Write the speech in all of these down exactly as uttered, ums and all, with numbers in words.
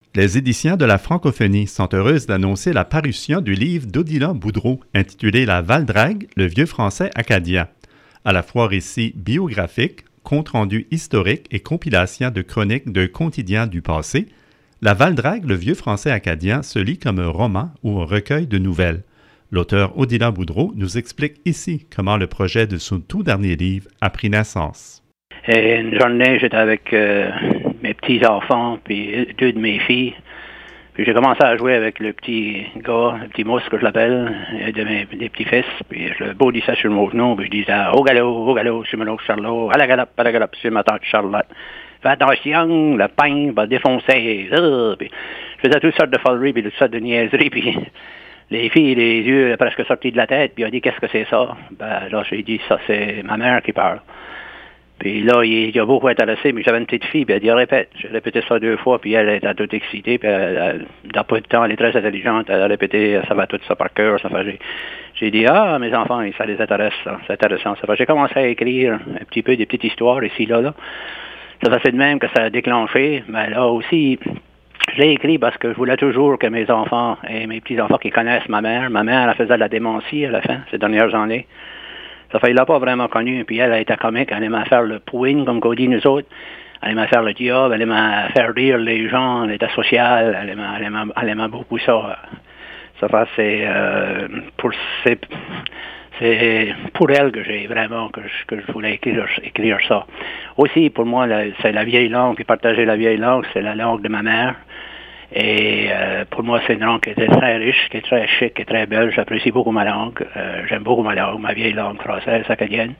Les éditions de la francophonie sont heureuses d'annoncer la parution du livre d'Odila Boudreau intitulé La Val-Drague, le vieux français acadien. À la fois récit biographique, compte-rendu historique et compilation de chroniques d'un quotidien du passé, La Val-Drague, le vieux français acadien se lit comme un roman ou un recueil de nouvelles. L'auteur Odila Boudreau nous explique ici comment le projet de son tout dernier livre a pris naissance. Et une journée, j'étais avec euh, mes petits-enfants, puis deux de mes filles. Puis j'ai commencé à jouer avec le petit gars, le petit mousse que je l'appelle, de mes des petits-fils. Puis je le bondissais sur mon genou, puis je disais « Au galop, au galop, sur mon oncle Charlot, à la galope, à la galope, sur ma tante Charlotte. Fais attention, le pain va défoncer. Uh, » Puis je faisais toutes sortes de foleries, puis toutes sortes de niaiseries, puis les filles, les yeux presque sortis de la tête, puis ils ont dit « Qu'est-ce que c'est ça? » Ben là, j'ai dit « Ça, c'est ma mère qui parle. » Puis là, il, il a beaucoup intéressé, mais j'avais une petite fille, puis elle dit, répète. J'ai répété ça deux fois, puis elle était toute excitée, puis elle, elle, dans peu de temps, elle est très intelligente, elle a répété, ça va tout ça par cœur. Ça fait, j'ai, j'ai dit, ah, mes enfants, ça les intéresse, ça, c'est intéressant. Ça fait, j'ai commencé à écrire un petit peu des petites histoires ici, là, là. Ça fait de même que ça a déclenché, mais là aussi, je l'ai écrit parce que je voulais toujours que mes enfants et mes petits-enfants qui connaissent ma mère, ma mère, elle faisait de la démentie à la fin, ces dernières années. Ça fait, il l'a pas vraiment connu, puis elle, elle était comique, elle aimait faire le pouing, comme qu'on dit nous autres. Elle aimait faire le diable, elle aimait faire rire les gens, elle était sociale, elle aimait, elle aimait, elle aimait beaucoup ça. Ça fait, c'est, euh, pour, c'est, c'est pour elle que j'ai vraiment, que je, que je voulais écrire, écrire ça. Aussi, pour moi, la, c'est la vieille langue, puis partager la vieille langue, c'est la langue de ma mère. Et euh, pour moi, c'est une langue qui est très riche, qui est très chic, qui est très belle. J'apprécie beaucoup ma langue. Euh, j'aime beaucoup ma langue, ma vieille langue française, acadienne.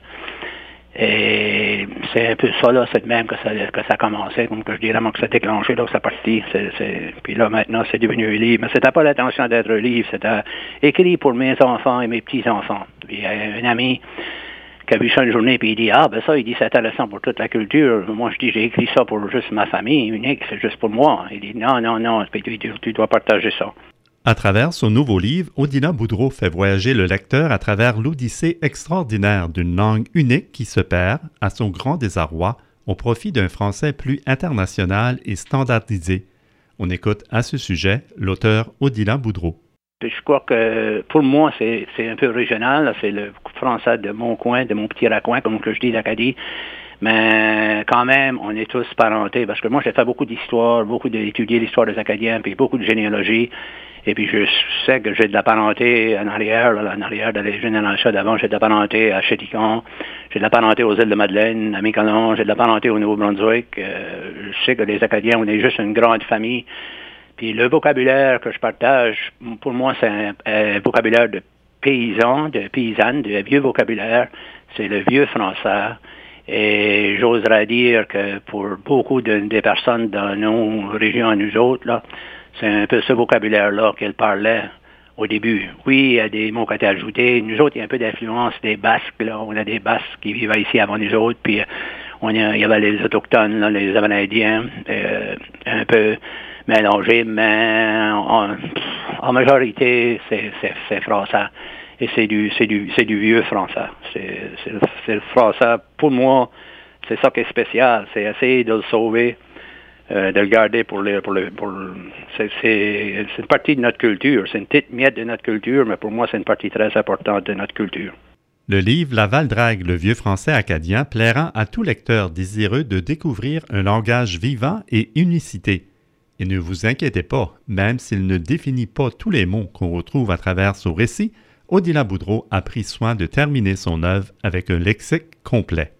Et c'est un peu ça, là, c'est de même que ça, que ça a commencé, comme que je dirais, que ça a déclenché, là, que ça partit. C'est, c'est, puis là, maintenant, c'est devenu un livre. Mais c'était pas l'intention d'être un livre, c'était écrit pour mes enfants et mes petits-enfants. Puis il y a un ami qui a vu ça une journée, puis il dit, ah, ben ça, il dit, c'est intéressant pour toute la culture. Moi, je dis, j'ai écrit ça pour juste ma famille unique, c'est juste pour moi. Il dit, non, non, non, puis tu, tu, tu dois partager ça. À travers son nouveau livre, Odila Boudreau fait voyager le lecteur à travers l'odyssée extraordinaire d'une langue unique qui se perd, à son grand désarroi, au profit d'un français plus international et standardisé. On écoute à ce sujet l'auteur Odila Boudreau. Je crois que pour moi, c'est, c'est un peu régional. C'est le français de mon coin, de mon petit raccoin, comme que je dis d'Acadie. Mais quand même, on est tous parentés. Parce que moi, j'ai fait beaucoup d'histoire, beaucoup d'étudier l'histoire des Acadiens, puis beaucoup de généalogie. Et puis je sais que j'ai de la parenté en arrière, là, en arrière de les générations d'avant. J'ai de la parenté à Chéticon, j'ai de la parenté aux îles de Madeleine, à Miquelon, j'ai de la parenté au Nouveau-Brunswick. Euh, je sais que les Acadiens, on est juste une grande famille. Puis le vocabulaire que je partage, pour moi, c'est un, un vocabulaire de paysans, de paysannes, de vieux vocabulaire. C'est le vieux français. Et j'oserais dire que pour beaucoup de, des personnes dans nos régions à nous autres, là, c'est un peu ce vocabulaire-là qu'elles parlaient au début. Oui, il y a des mots qui ont été ajoutés. Nous autres, il y a un peu d'influence des Basques, là. On a des Basques qui vivent ici avant nous autres, puis on a, il y avait les Autochtones, là, les Amérindiens, euh, un peu mélangés, mais en, en majorité, c'est, c'est, c'est français. Et c'est du, c'est du, c'est du vieux français. C'est, c'est, c'est le français. Pour moi, c'est ça qui est spécial. C'est essayer de le sauver, euh, de le garder pour le, pour le, pour le, c'est, c'est, c'est une partie de notre culture. C'est une petite miette de notre culture, mais pour moi, c'est une partie très importante de notre culture. Le livre La Val-Drague, le vieux français acadien, plaira à tout lecteur désireux de découvrir un langage vivant et unicité. Et ne vous inquiétez pas, même s'il ne définit pas tous les mots qu'on retrouve à travers son récit, Odila Boudreau a pris soin de terminer son œuvre avec un lexique complet.